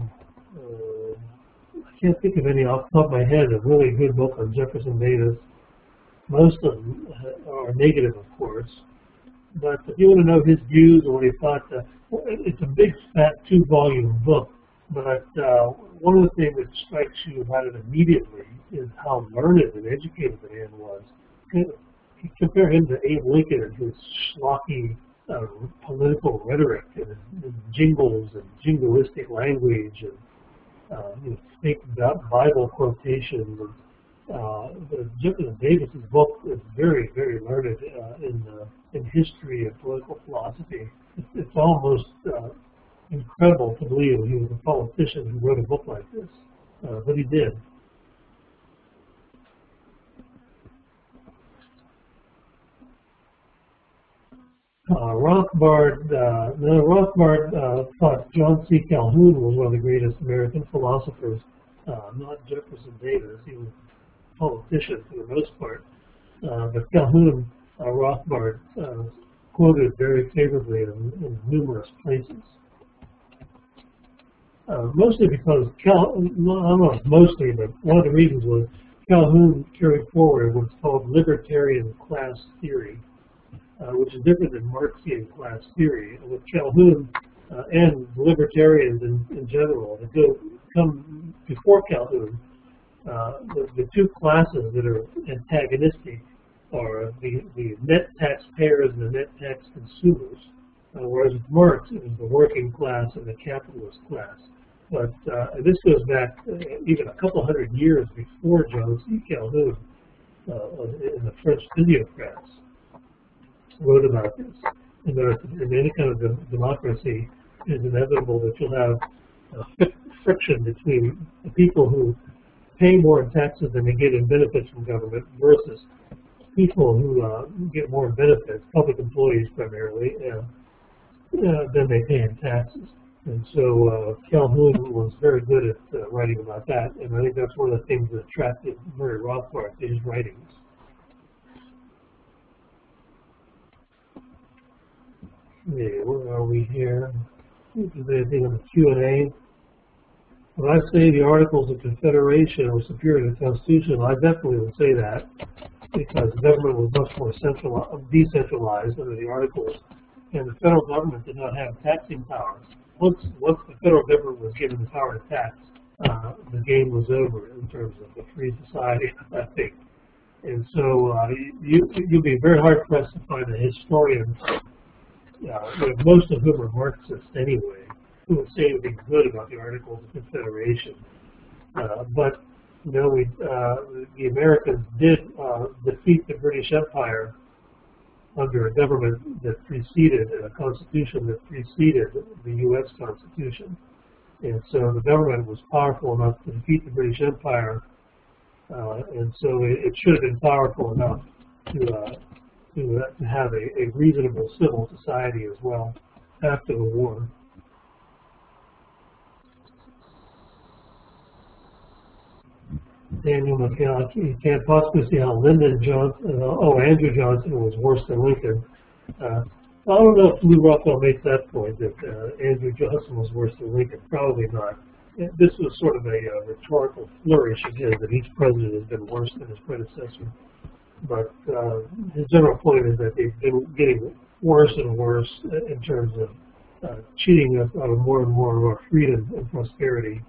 I can't think of any off the top of my head a really good book on Jefferson Davis. Most of them are negative, of course. But if you want to know his views or what he thought, it's a big, fat 2-volume book. But one of the things that strikes you about it immediately is how learned and educated the man was. You compare him to Abe Lincoln and his schlocky political rhetoric and jingles and jingoistic language and fake Bible quotations. Jefferson Davis's book is very, very learned in history and political philosophy. It's almost incredible to believe he was a politician who wrote a book like this, but he did. Rothbard thought John C. Calhoun was one of the greatest American philosophers, not Jefferson Davis. He was a politician for the most part. But Calhoun, Rothbard quoted very favorably in numerous places. mostly because well, I don't know if mostly, but one of the reasons was Calhoun carried forward what's called libertarian class theory, which is different than Marxian class theory. With Calhoun and libertarians in general, that come before Calhoun, the two classes that are antagonistic are the net taxpayers and the net tax consumers. Whereas with Marx, it was the working class and the capitalist class. But this goes back even a couple hundred years before John C. Calhoun in the French physiocrats wrote about this. And that in any kind of democracy, it's inevitable that you'll have friction between the people who pay more in taxes than they get in benefits from government versus people who get more in benefits, public employees primarily, than they pay in taxes. And so Calhoun was very good at writing about that, and I think that's one of the things that attracted Murray Rothbard to his writings. Okay, where are we here? Is there anything on the Q&A? When I say the Articles of Confederation are superior to the Constitution, I definitely would say that, because the government was much more decentralized under the Articles, and the federal government did not have taxing powers. Once the federal government was given the power to tax, the game was over in terms of a free society, I think. And so you'll be very hard-pressed to find a historian, most of whom are Marxists anyway, who would say anything good about the Articles of Confederation. But you know, the Americans did defeat the British Empire under a government that preceded, a constitution that preceded the U.S. Constitution. And so the government was powerful enough to defeat the British Empire, and so it should have been powerful enough to have a reasonable civil society as well after the war. Daniel McCall, you can't possibly see how Andrew Johnson was worse than Lincoln. I don't know if Lew Rockwell makes that point, that Andrew Johnson was worse than Lincoln. Probably not. This was sort of a rhetorical flourish of his, that each president has been worse than his predecessor. But his general point is that they've been getting worse and worse in terms of cheating us out of more and more of our freedom and prosperity.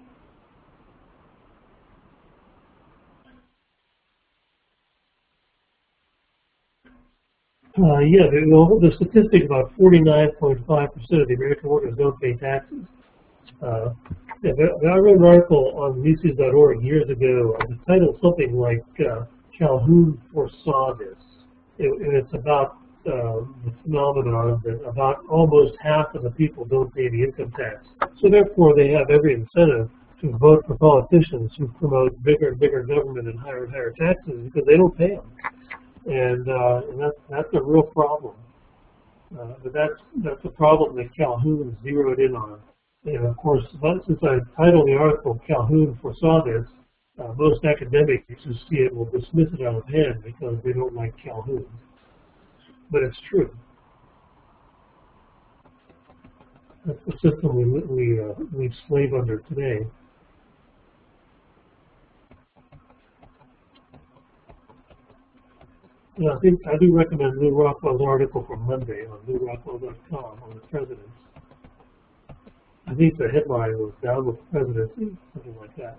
Yeah, the statistic about 49.5% of the American workers don't pay taxes. I wrote an article on Mises.org years ago. The title something like Calhoun foresaw this. And it's about the phenomenon that about almost half of the people don't pay the income tax. So therefore, they have every incentive to vote for politicians who promote bigger and bigger government and higher taxes because they don't pay them. And that's a real problem. But that's a problem that Calhoun zeroed in on. And of course, since I titled the article "Calhoun Foresaw This," most academics who see it will dismiss it out of hand because they don't like Calhoun. But it's true. That's the system we slave under today. Yeah, I do recommend Lew Rockwell's article from Monday on LewRockwell.com on the presidents. I think the headline was "Down with the Presidency," something like that.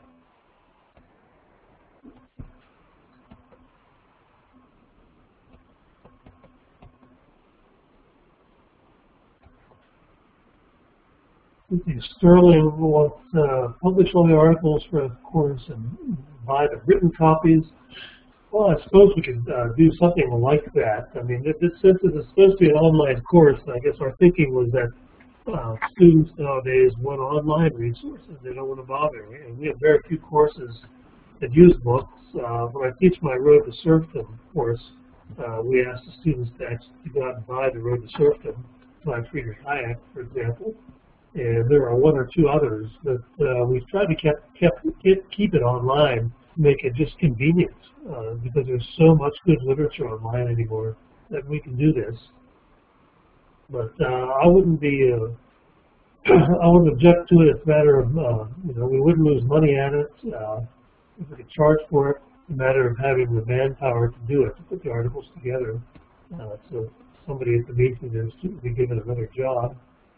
Sterling will publish all the articles for the course and buy the written copies. Well, I suppose we could do something like that. I mean, since it's supposed to be an online course, I guess our thinking was that students nowadays want online resources. They don't want to bother. And we have very few courses that use books. When I teach my Road to Serfdom course, we ask the students to go out and buy the Road to Serfdom by Friedrich Hayek, for example. And there are one or two others, but we've tried to keep it online, make it just convenient, because there's so much good literature online anymore that we can do this. But I wouldn't be I wouldn't object to it. It's a matter of, we wouldn't lose money at it. If we could charge for it, it's a matter of having the manpower to do it, to put the articles together. So somebody at the meeting is to be given another job.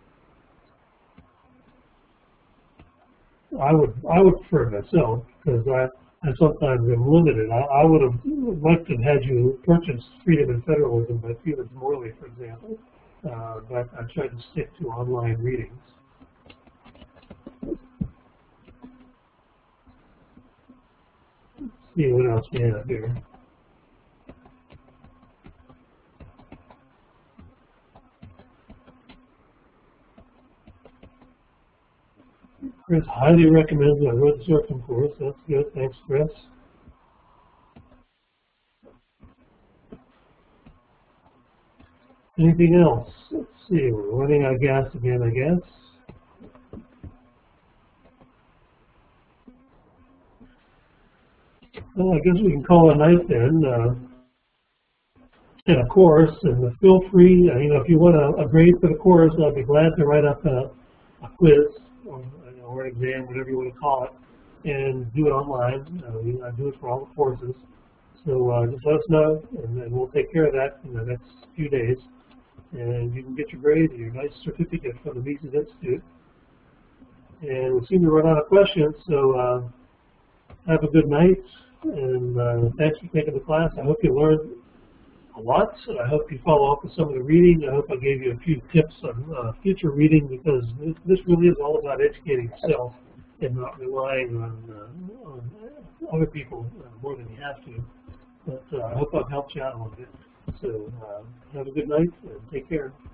I would prefer myself, because I sometimes am limited. I would have liked to have had you purchase Freedom and Federalism by Felix Morley, for example, but I tried to stick to online readings. Let's see what else we have here. Chris highly recommends I wrote the Circum course. That's good. Thanks, Chris. Anything else? Let's see. We're running out of gas again, I guess. Well, I guess we can call it a night then. And of course, and feel free, if you want a grade for the course, I'd be glad to write up a quiz or an exam, whatever you want to call it, and do it online. I do it for all the courses. So just let us know, and then we'll take care of that in the next few days. And you can get your grade, your nice certificate from the Mises Institute. And we seem to run out of questions, so have a good night, and thanks for taking the class. I hope you learned a lot. I hope you follow up with some of the reading. I hope I gave you a few tips on future reading, because this really is all about educating yourself and not relying on other people more than you have to. But I hope I've helped you out a little bit. So have a good night and take care.